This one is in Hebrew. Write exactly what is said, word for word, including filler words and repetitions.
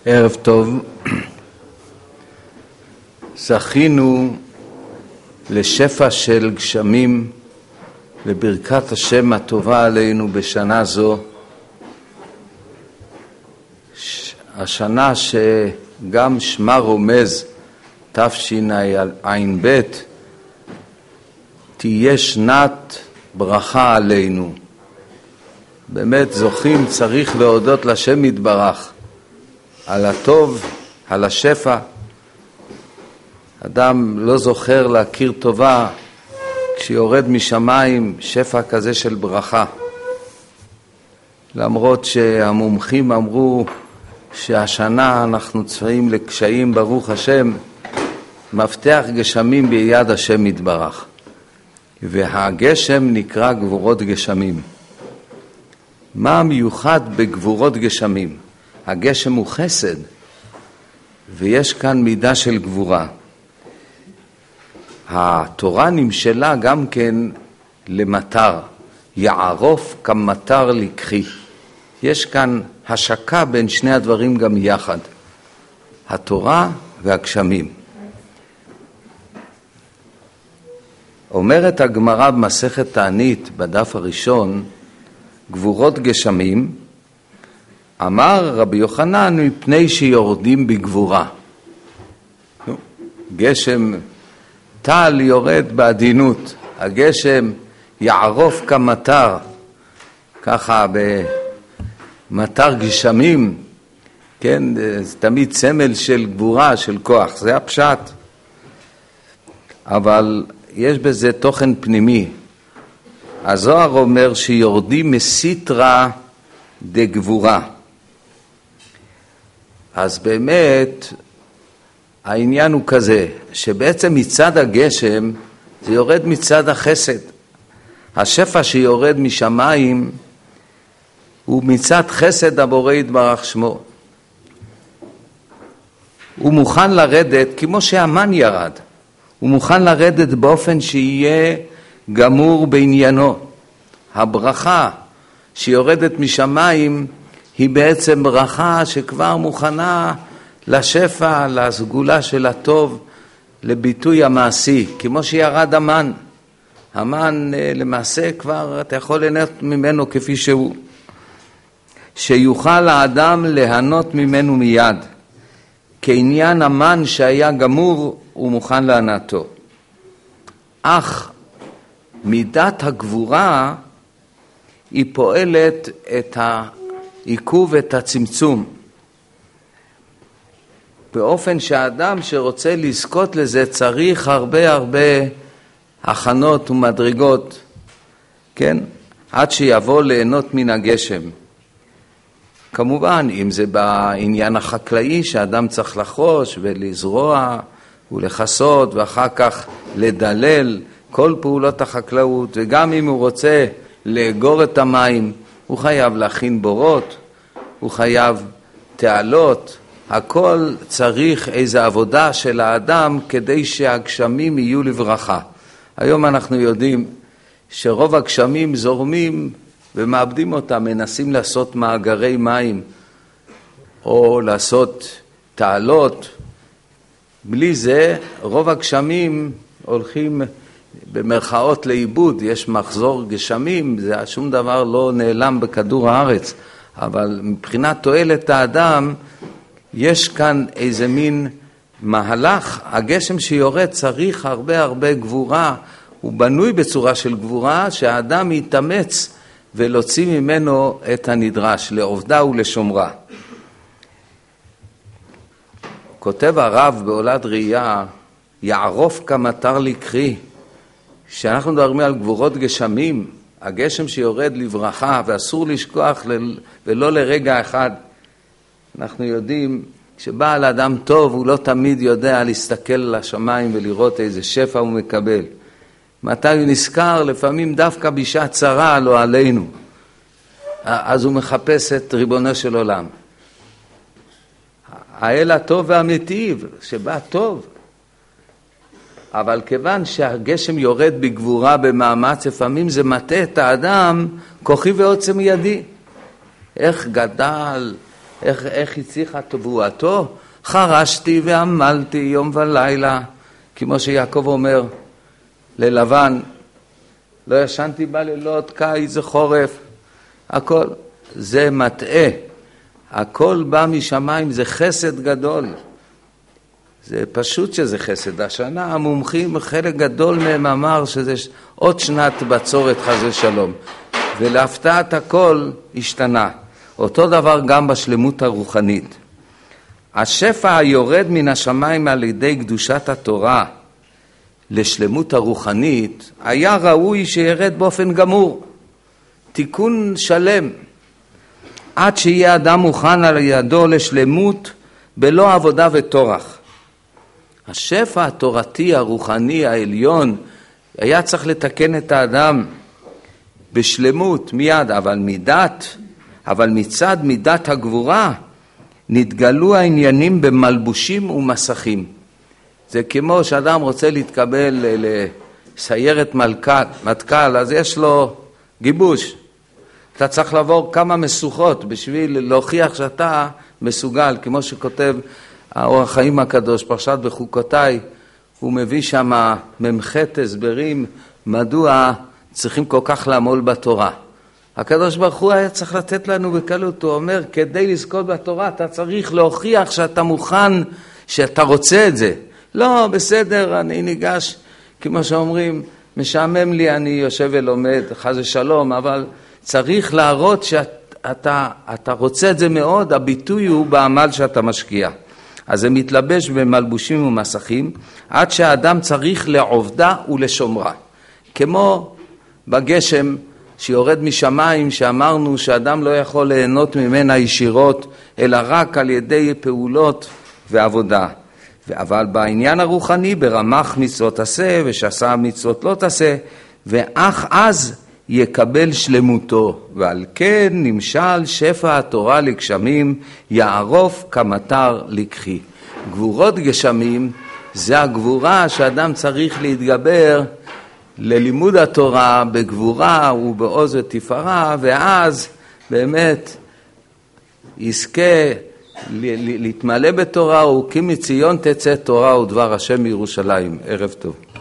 ערב טוב. זכינו לשפע של גשמים, לברכת השם הטובה עלינו בשנה זו, השנה שגם שמה רומז תשע"ב תהיה שנת ברכה עלינו. באמת זוכים, צריך להודות לשם יתברך על הטוב, על השפע. אדם לא זוכר להכיר טובה כשיורד משמיים שפע כזה של ברכה. למרות שהמומחים אמרו שהשנה אנחנו צפויים לקשיים, ברוך השם, מפתח גשמים ביד השם יתברך. והגשם נקרא גבורות גשמים. מה המיוחד בגבורות גשמים? הגשם הוא חסד, ויש כאן מידה של גבורה. התורה נמשלה גם כן למטר, יערוף כמטר לקחי. יש כאן השקה בין שני הדברים גם יחד, התורה והגשמים. אומרת הגמרא במסכת תענית בדף הראשון, גבורות גשמים, אמר רבי יוחנן מפני שיורדים בגבורה. גשם טל יורד בעדינות, הגשם יערוף כמטר, ככה במטר גשמים, כן, זה תמיד סמל של גבורה, של כוח, זה הפשט. אבל יש בזה תוכן פנימי. הזוהר אומר שיורדים מסיטרא דגבורה. אז באמת העניין הוא כזה, שבעצם מצד הגשם זה יורד מצד החסד. השפע שיורד משמיים הוא מצד חסד הבורא יתברך שמו. הוא מוכן לרדת כמו שהמן ירד. הוא מוכן לרדת באופן שיהיה גמור בעניינו. הברכה שיורדת משמיים היא בעצם ברכה שכבר מוכנה לשפע, לסגולה של הטוב, לביטוי המעשי, כמו שירד המן. המן למעשה כבר אתה יכול ליהנות ממנו כפי שהוא. שיוכל האדם ליהנות ממנו מיד. כעניין המן שהיה גמור הוא מוכן להנאתו. אך מידת הגבורה היא פועלת את העיכוב ואת הצמצום. באופן שהאדם שרוצה לזכות לזה צריך הרבה הרבה הכנות ומדרגות, כן? עד שיבוא ליהנות מן הגשם. כמובן, אם זה בעניין החקלאי שאדם צריך לחרוש ולזרוע ולחסות ואחר כך לדלל כל פעולות החקלאות, וגם אם הוא רוצה לאגור את המים, הוא חייב להכין בורות, הוא חייב תעלות, הכל צריך איזו עבודה של האדם כדי שהגשמים יהיו לברכה. היום אנחנו יודעים שרוב הגשמים זורמים ומאבדים אותם, מנסים לעשות מאגרי מים או לעשות תעלות. בלי זה רוב הגשמים הולכים במרכאות לאיבוד, יש מחזור גשמים, זה שום דבר לא נעלם בכדור הארץ, אבל מבחינת תועלת האדם יש כאן איזה מין מהלך. הגשם שיורד צריך הרבה הרבה גבורה, הוא בנוי בצורה של גבורה שהאדם יתאמץ ולהוציא ממנו את הנדרש, לעובדה ולשומרה. כותב הרב בעולת ראייה, יערוף כמטר לקחי, שאנחנו מדברים על גבורות גשמים, הגשם שיורד לברכה, ואסור לשכוח ולא לרגע אחד. אנחנו יודעים שבעל אדם טוב הוא לא תמיד יודע להסתכל על השמיים ולראות איזה שפע הוא מקבל. מתי הוא נזכר? לפעמים דווקא בשעת צרה לא עלינו. אז הוא מחפש את ריבונו של עולם. האל הטוב והמיטיב שבא טוב. אבל כיוון שהגשם יורד בגבורה במאמץ, לפעמים זה מטה את האדם, כוחי ועוצם ידי. איך גדל איך, איך הצליחה תבואתו? חרשתי ועמלתי יום ולילה, כמו שיעקב אומר ללבן, לא ישנתי בלילות, קיץ וחורף, הכל זה מטעה, הכל בא משמיים, זה חסד גדול, זה פשוט שזה חסד. השנה המומחים, חלק גדול מהם אמר שזה עוד שנת בצורת חזה שלום, ולהפתעת הכל השתנה. אותו דבר גם בשלמות הרוחנית. השפע היורד מן השמיים על ידי קדושת התורה לשלמות הרוחנית, היה ראוי שירד באופן גמור, תיקון שלם, עד שיהיה אדם מוכן על ידו לשלמות בלא עבודה וטורח. השפע התורתי הרוחני העליון היה צריך לתקן את האדם בשלמות מיד, אבל מידת, אבל מצד מידת הגבורה נתגלו העניינים במלבושים ומסכים. זה כמו שאדם רוצה להתקבל לסיירת מטכ"ל, אז יש לו גיבוש. אתה צריך לעבור כמה מסוכות בשביל להוכיח שאתה מסוגל, כמו שכותב האור החיים הקדוש, פרשת בחוקותיי, הוא מביא שם ממחת הסברים מדוע צריכים כל כך לעמול בתורה. הקדוש ברוך הוא היה צריך לתת לנו בקלות, הוא אומר, כדי לזכות בתורה אתה צריך להוכיח שאתה מוכן, שאתה רוצה את זה. לא, בסדר, אני ניגש, כמו שאומרים, משעמם לי, אני יושב ולומד, חס ושלום, אבל צריך להראות שאתה אתה רוצה את זה מאוד, הביטוי הוא בעמל שאתה משקיע. אז זה מתלבש במלבושים ומסכים, עד שהאדם צריך לעובדה ולשומרה. כמו בגשם שיורד משמיים, שאמרנו שאדם לא יכול ליהנות ממנה ישירות, אלא רק על ידי פעולות ועבודה. אבל בעניין הרוחני, ברמ"ח מצוות עשה ושעשה מצוות לא תעשה, ואך אז יקבל שלמותו. ועל כן נמשל שפע התורה לגשמים, יערוף כמטר לקחי. גבורות גשמים זה הגבורה שאדם צריך להתגבר ללימוד התורה בגבורה ובעוז ותפארה, ואז באמת יזכה להתמלא בתורה, וכי מציון תצא תורה ודבר השם מירושלים. ערב טוב.